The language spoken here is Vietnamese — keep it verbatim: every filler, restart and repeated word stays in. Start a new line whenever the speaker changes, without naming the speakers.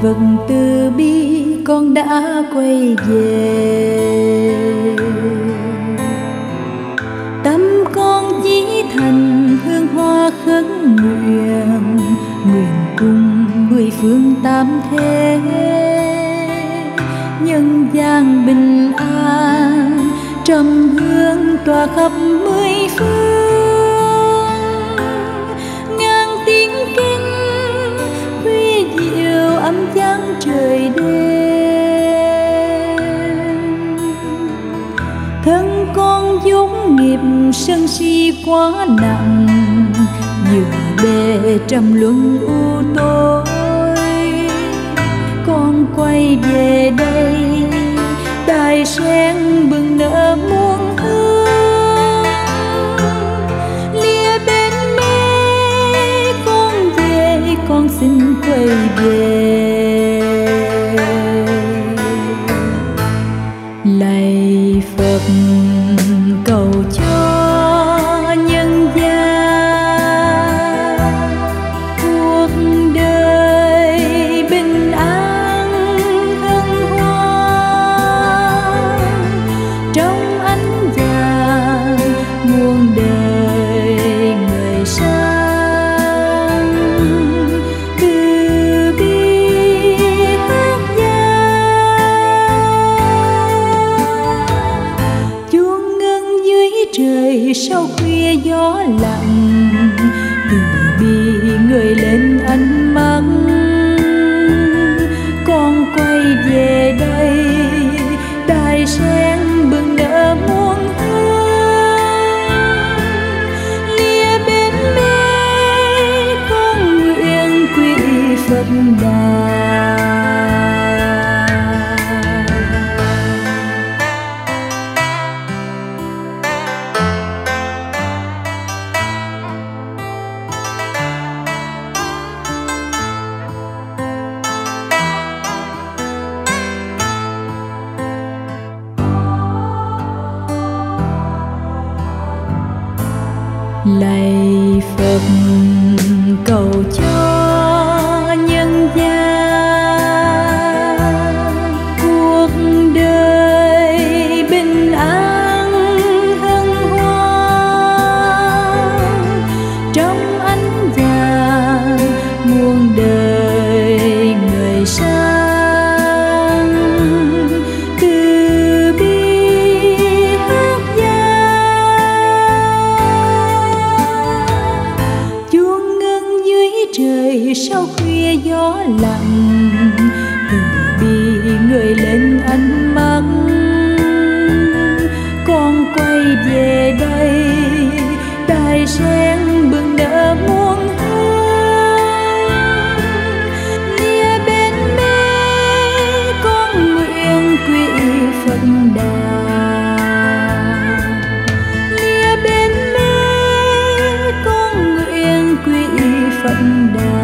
Phật từ bi con đã quay về, tâm con chỉ thành hương hoa khấn nguyện, nguyện cùng mười phương tam thế nhân gian bình an, trầm hương tỏa khắp mười phương. Ngàn tiếng kinh huy diệu âm vang trời đêm, thân con vốn nghiệp sân si quá nặng, dự bề trầm luân u tối. Con quay về đây đài sen bừng nở muôn hương, lìa bên mê con về, con xin quay về. Lạy Phật cầu cho nhân gian cuộc đời bình an hân hoan, trong ánh vàng muôn đời người sang từ bi hát vang. Chuông ngân dưới trời sau khuya gió lặng, từ bi người lên ánh mắt. Con quay về đây đài sen bừng nở muôn hương, lìa bên mê con nguyện quy Phật đà. Lạy Phật cầu cho nhân gian cuộc đời bình an hân hoan, trong ánh vàng muôn đời người sang từ bi hát trời sau khuya gió lặng, từ bi người lên ánh mắt. Con quay về đây đài sen bừng nở muôn hương, lìa bên mê con nguyện quy Phật đà. Lìa bên mê con nguyện quy Phật đà.